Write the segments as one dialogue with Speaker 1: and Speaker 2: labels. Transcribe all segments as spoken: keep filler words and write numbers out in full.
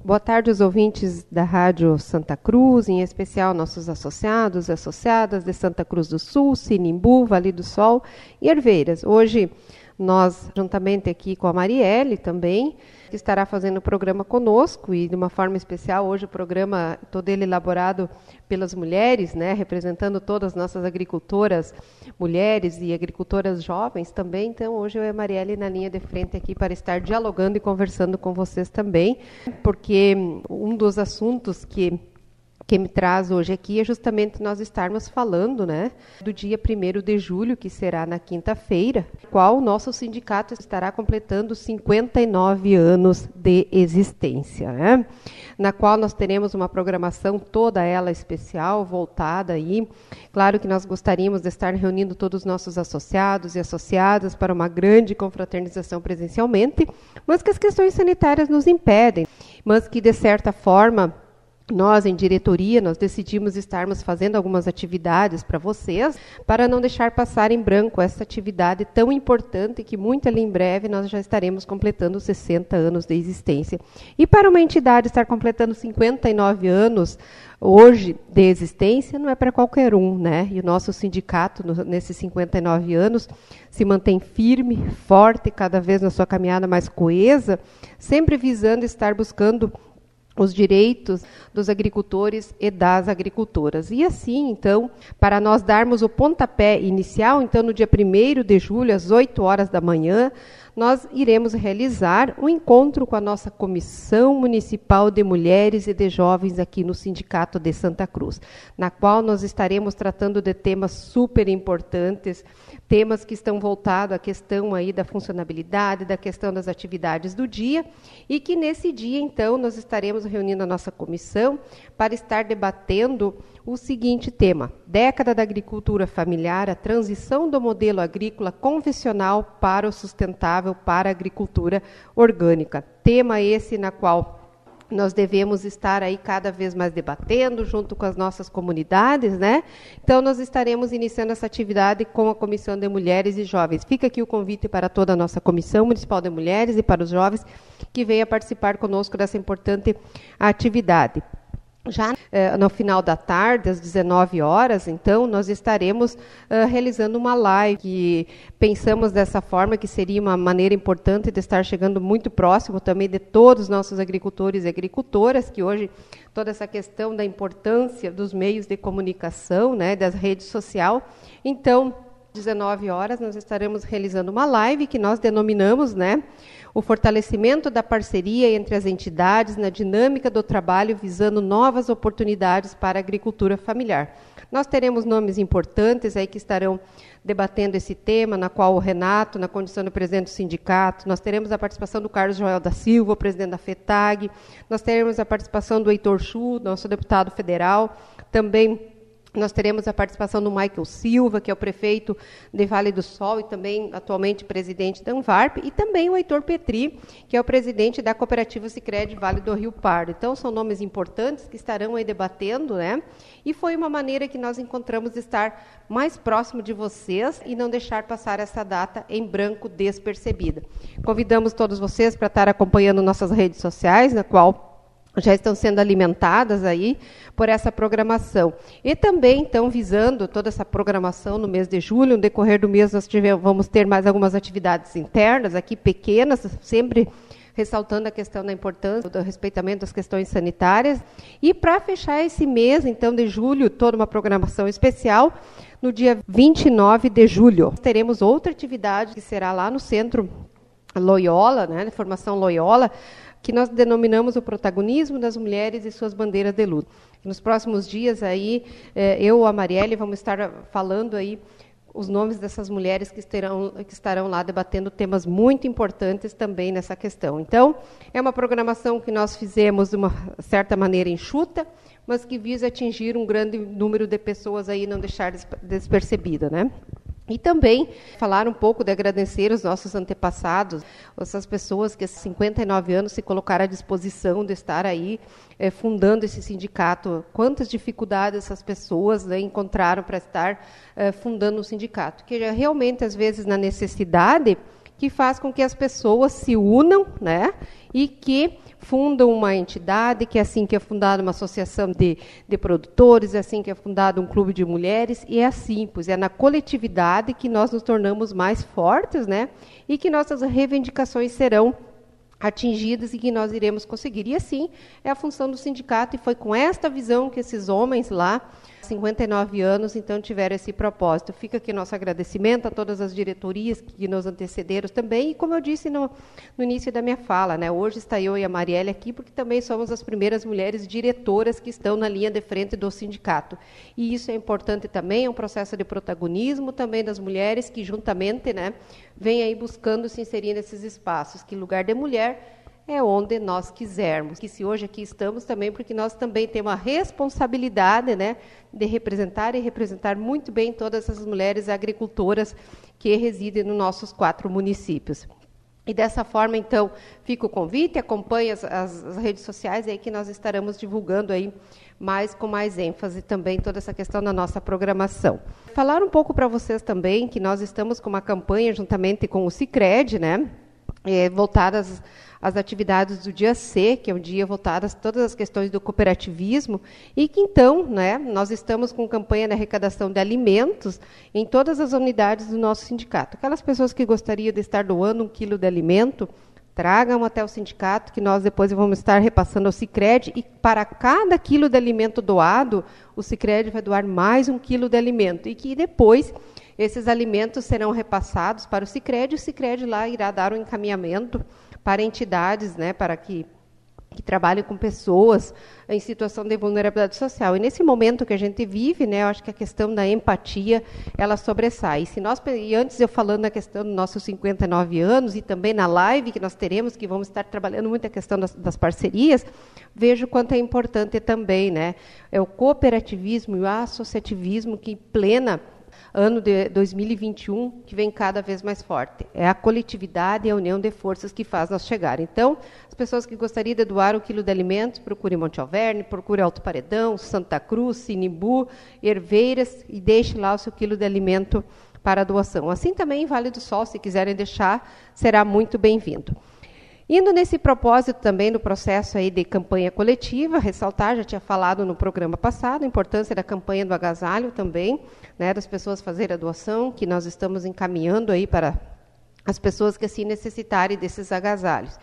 Speaker 1: Boa tarde aos ouvintes da Rádio Santa Cruz, em especial nossos associados e associadas de Santa Cruz do Sul, Sinimbu, Vale do Sol e Herveiras. Hoje nós, juntamente aqui com a Marielle também, que estará fazendo o programa conosco e de uma forma especial, hoje o programa todo ele elaborado pelas mulheres, né, representando todas as nossas agricultoras, mulheres e agricultoras jovens também. Então, hoje eu e a Marielle na linha de frente aqui para estar dialogando e conversando com vocês também, porque um dos assuntos que que me traz hoje aqui é justamente nós estarmos falando, né, do dia primeiro de julho, que será na quinta-feira, qual o nosso sindicato estará completando cinquenta e nove anos de existência, né, na qual nós teremos uma programação toda ela especial, voltada aí. Claro que nós gostaríamos de estar reunindo todos os nossos associados e associadas para uma grande confraternização presencialmente, mas que as questões sanitárias nos impedem, mas que, de certa forma, nós, em diretoria, nós decidimos estarmos fazendo algumas atividades para vocês, para não deixar passar em branco essa atividade tão importante que muito ali em breve nós já estaremos completando sessenta anos de existência. E para uma entidade estar completando cinquenta e nove anos hoje de existência, não é para qualquer um, né? E o nosso sindicato, no, nesses cinquenta e nove anos, se mantém firme, forte, cada vez na sua caminhada mais coesa, sempre visando estar buscando os direitos dos agricultores e das agricultoras. E assim, então, para nós darmos o pontapé inicial, então, no dia primeiro de julho, às oito horas da manhã, nós iremos realizar um encontro com a nossa Comissão Municipal de Mulheres e de Jovens aqui no Sindicato de Santa Cruz, na qual nós estaremos tratando de temas super importantes, temas que estão voltados à questão aí da funcionabilidade, da questão das atividades do dia, e que nesse dia, então, nós estaremos reunindo a nossa comissão para estar debatendo o seguinte tema: década da agricultura familiar, a transição do modelo agrícola convencional para o sustentável, para a agricultura orgânica. Tema esse na qual nós devemos estar aí cada vez mais debatendo, junto com as nossas comunidades, né? Então, nós estaremos iniciando essa atividade com a Comissão de Mulheres e Jovens. Fica aqui o convite para toda a nossa Comissão Municipal de Mulheres e para os jovens que venham participar conosco dessa importante atividade. Já eh, no final da tarde, às dezenove horas, então, nós estaremos uh, realizando uma live que pensamos dessa forma que seria uma maneira importante de estar chegando muito próximo também de todos os nossos agricultores e agricultoras, que hoje toda essa questão da importância dos meios de comunicação, né, das redes sociais. Então, dezenove horas, nós estaremos realizando uma live que nós denominamos, né, o fortalecimento da parceria entre as entidades na dinâmica do trabalho visando novas oportunidades para a agricultura familiar. Nós teremos nomes importantes aí que estarão debatendo esse tema, na qual o Renato, na condição de presidente do sindicato, nós teremos a participação do Carlos Joel da Silva, presidente da FETAG, nós teremos a participação do Heitor Chu, nosso deputado federal, também nós teremos a participação do Michael Silva, que é o prefeito de Vale do Sol e também atualmente presidente da Anvarp, e também o Heitor Petri, que é o presidente da cooperativa Sicredi Vale do Rio Pardo. Então, são nomes importantes que estarão aí debatendo, né? E foi uma maneira que nós encontramos de estar mais próximo de vocês e não deixar passar essa data em branco despercebida. Convidamos todos vocês para estar acompanhando nossas redes sociais, na qual já estão sendo alimentadas aí por essa programação. E também, então, visando toda essa programação no mês de julho, no decorrer do mês nós tivemos, vamos ter mais algumas atividades internas aqui, pequenas, sempre ressaltando a questão da importância do respeitamento das questões sanitárias. E para fechar esse mês, então, de julho, toda uma programação especial, no dia vinte e nove de julho, teremos outra atividade que será lá no Centro Loyola, né, de Formação Loyola, que nós denominamos o protagonismo das mulheres e suas bandeiras de luta. Nos próximos dias, aí, eu e a Marielle vamos estar falando aí os nomes dessas mulheres que estarão, que estarão lá debatendo temas muito importantes também nessa questão. Então, é uma programação que nós fizemos de uma certa maneira enxuta, mas que visa atingir um grande número de pessoas aí, não deixar despercebida, né? E também falar um pouco de agradecer os nossos antepassados, essas pessoas que há cinquenta e nove anos se colocaram à disposição de estar aí eh, fundando esse sindicato. Quantas dificuldades essas pessoas, né, encontraram para estar eh, fundando um sindicato. Que realmente, às vezes, na necessidade, que faz com que as pessoas se unam, né, e que fundam uma entidade, que é assim que é fundada uma associação de, de produtores, é assim que é fundado um clube de mulheres, e é assim, pois é na coletividade que nós nos tornamos mais fortes, né, e que nossas reivindicações serão atingidas e que nós iremos conseguir. E assim é a função do sindicato, e foi com esta visão que esses homens lá, cinquenta e nove anos, então tiveram esse propósito. Fica aqui nosso agradecimento a todas as diretorias que nos antecederam também, e como eu disse no, no início da minha fala, né, hoje está eu e a Marielle aqui, porque também somos as primeiras mulheres diretoras que estão na linha de frente do sindicato. E isso é importante também, é um processo de protagonismo também das mulheres que juntamente, né, vêm aí buscando se inserir nesses espaços, que lugar de mulher é onde nós quisermos. Que se hoje aqui estamos também, porque nós também temos a responsabilidade, né, de representar e representar muito bem todas essas mulheres agricultoras que residem nos nossos quatro municípios. E dessa forma, então, fica o convite, acompanhe as, as, as redes sociais aí que nós estaremos divulgando aí mais com mais ênfase também toda essa questão da nossa programação. Falar um pouco para vocês também que nós estamos com uma campanha juntamente com o Sicredi, né, é, voltadas às atividades do dia C, que é um dia voltado a todas as questões do cooperativismo, e que então, né, nós estamos com campanha de arrecadação de alimentos em todas as unidades do nosso sindicato. Aquelas pessoas que gostariam de estar doando um quilo de alimento, tragam até o sindicato, que nós depois vamos estar repassando ao Sicredi, e para cada quilo de alimento doado, o Sicredi vai doar mais um quilo de alimento, e que depois esses alimentos serão repassados para o Sicredi, e o Sicredi lá irá dar um encaminhamento para entidades, né, para que, que trabalhem com pessoas em situação de vulnerabilidade social. E nesse momento que a gente vive, né, eu acho que a questão da empatia, ela sobressai. E, se nós, e antes eu falando na questão dos nossos cinquenta e nove anos, e também na live que nós teremos, que vamos estar trabalhando muito a questão das, das parcerias, vejo quanto é importante também, né, é o cooperativismo e o associativismo que plena ano de dois mil e vinte e um, que vem cada vez mais forte. É a coletividade e a união de forças que faz nós chegar. Então, as pessoas que gostariam de doar um quilo de alimentos, procure Monte Alverne, procure Alto Paredão, Santa Cruz, Sinimbu, Herveiras, e deixe lá o seu quilo de alimento para a doação. Assim também em Vale do Sol, se quiserem deixar, será muito bem-vindo. Indo nesse propósito também do processo aí de campanha coletiva, ressaltar, já tinha falado no programa passado, a importância da campanha do agasalho também, né, das pessoas fazerem a doação, que nós estamos encaminhando aí para as pessoas que assim necessitarem desses agasalhos.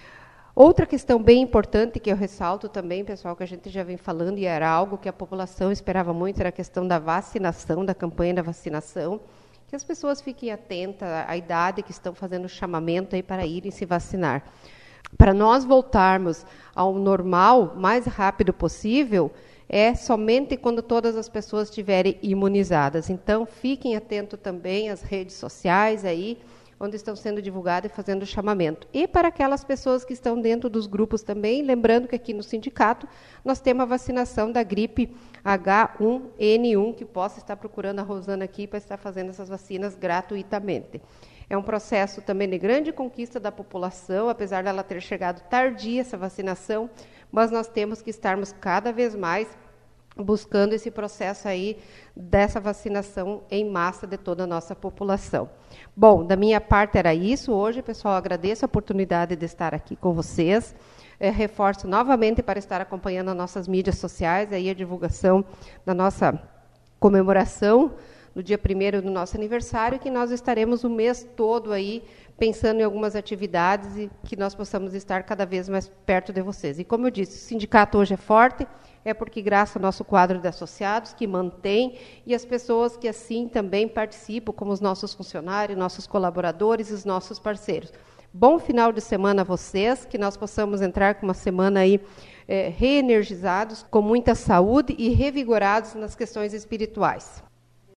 Speaker 1: Outra questão bem importante que eu ressalto também, pessoal, que a gente já vem falando, e era algo que a população esperava muito, era a questão da vacinação, da campanha da vacinação, que as pessoas fiquem atentas à idade que estão fazendo o chamamento aí para irem se vacinar. Para nós voltarmos ao normal o mais rápido possível, é somente quando todas as pessoas estiverem imunizadas. Então, fiquem atentos também às redes sociais aí, onde estão sendo divulgadas e fazendo o chamamento. E para aquelas pessoas que estão dentro dos grupos também, lembrando que aqui no sindicato nós temos a vacinação da gripe H um N um, que possa estar procurando a Rosana aqui para estar fazendo essas vacinas gratuitamente. É um processo também de grande conquista da população, apesar dela ter chegado tardia essa vacinação, mas nós temos que estarmos cada vez mais buscando esse processo aí dessa vacinação em massa de toda a nossa população. Bom, da minha parte era isso. Hoje, pessoal, agradeço a oportunidade de estar aqui com vocês. É, reforço novamente para estar acompanhando as nossas mídias sociais, aí a divulgação da nossa comemoração no dia primeiro do nosso aniversário, que nós estaremos o mês todo aí pensando em algumas atividades e que nós possamos estar cada vez mais perto de vocês. E como eu disse, o sindicato hoje é forte, é porque graças ao nosso quadro de associados, que mantém, e as pessoas que assim também participam, como os nossos funcionários, nossos colaboradores e os nossos parceiros. Bom final de semana a vocês, que nós possamos entrar com uma semana aí é, reenergizados, com muita saúde e revigorados nas questões espirituais.